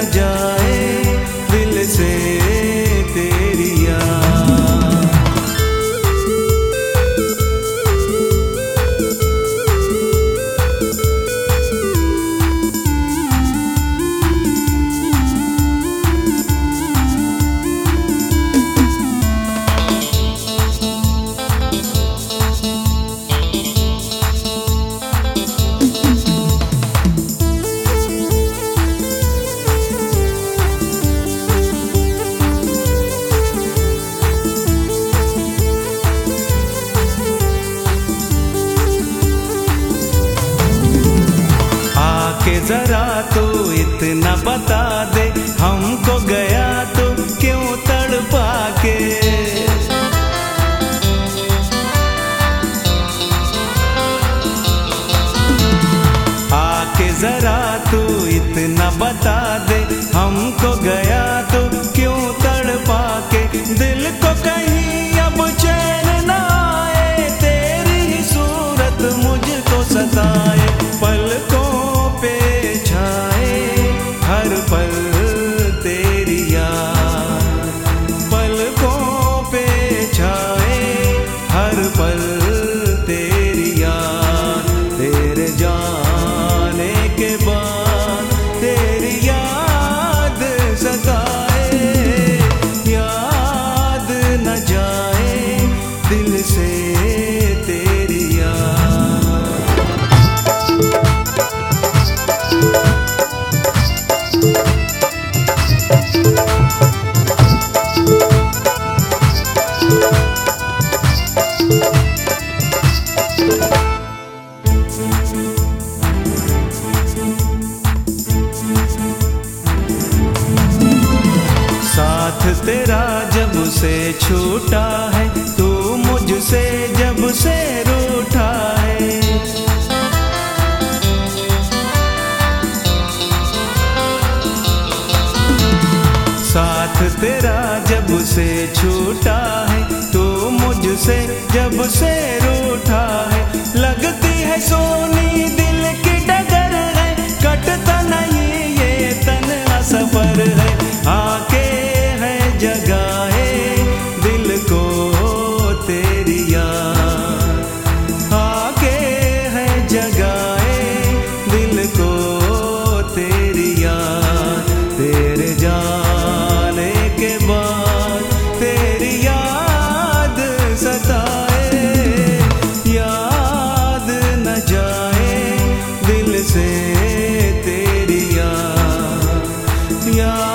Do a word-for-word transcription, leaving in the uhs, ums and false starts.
जाए दिल से तेरी याद। के जरा तो इतना बता दे, हमको गया तो क्यों तड़पा के। आके जरा तू इतना बता दे, हमको गया तो क्यों तड़पा के। दिल को कहीं अब चैन ना आए, तेरी ही सूरत मुझको सताए। पलकों पे छाए हर पल तेरी याद, पलकों पे छाए हर पल तेरी याद। तेरे जाने के बाद तेरी याद सताए, याद न जाए दिल से तेरी याद। साथ तेरा जब से छूटा है, तू मुझसे जब से रूठा है। साथ तेरा जब से छूटा है, तू मुझसे जब से रूठा है। लगती है सोनी दिल की डगर है, कटता नहीं ये तन्हा सफर है। आके है जगाए दिल को तेरी याद, आके है जगाए दिल को तेरी याद। तेरे जाने के बाद तेरी याद सताए, याद न जाए दिल से तेरी याद, याद